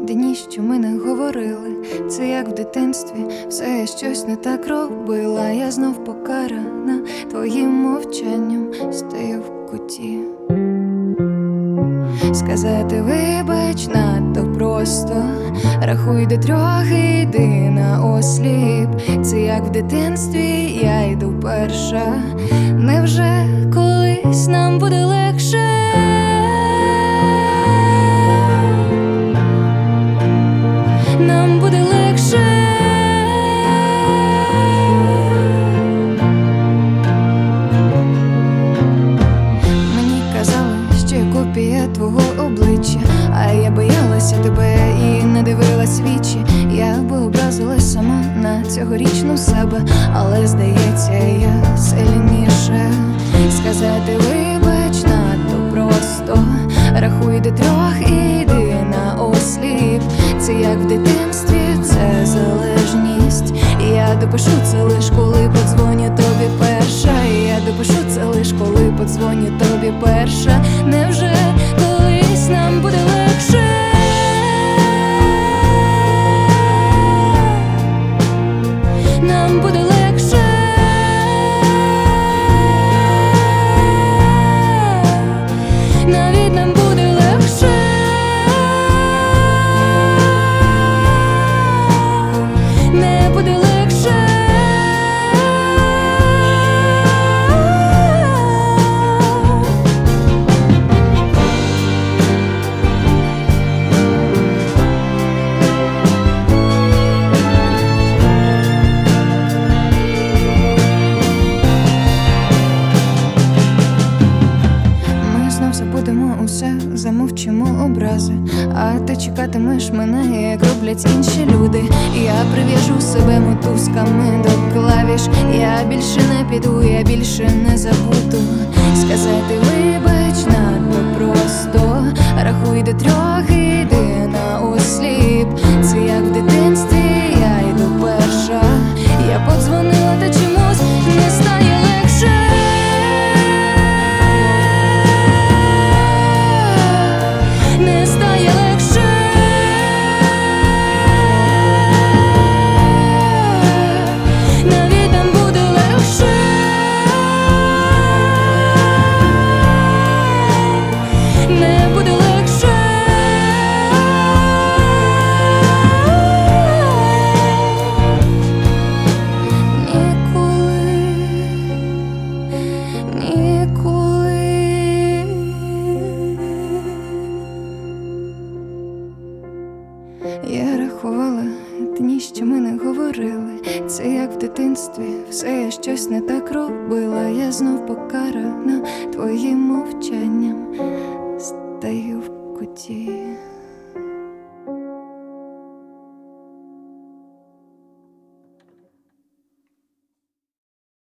дні, що ми не говорили. Це як в дитинстві, все я щось не так робила. Я знов покарана твоїм мовчанням, стою в куті. Сказати вибач надто просто, рахуй до 3 і йди на осліп. Це як в дитинстві, я йду перша. Невже колись нам буде легше? Нам буде легше. Мені казали, що я копія твого обличчя, а я боялася тебе і не дивилась вічі. Я би образилась сама на цьогорічну себе, але здається, я сильніша. Сказати вибач надто просто, рахуй до 3 і йди на осліп. Це як в дитинстві, це залежність. Я допишу це лиш, коли подзвоню тобі перша. Я допишу це лиш, коли подзвоню тобі перша. Невже колись нам буде легше? Нам буде легше. Навіть нам буде легше. Не буде легше. Забудемо усе, замовчимо образи, а ти чекатимеш мене, як роблять інші люди. Я прив'яжу себе мотузками до клавіш. Я більше не піду, я більше не забуду. Сказати вибач надто просто, рахуй до 3 і йди на осліп. Це як в дитинстві, я йду перша. Я подзвонила, та чомусь не стає легше. Не стає легше. Навіть нам буде легше. Не буде легше. Ніколи, ніколи. Я рахувала дні, що ми не говорили. Це як в дитинстві, все я щось не так робила. Я знов покарана твоїм мовчанням, стаю в куті.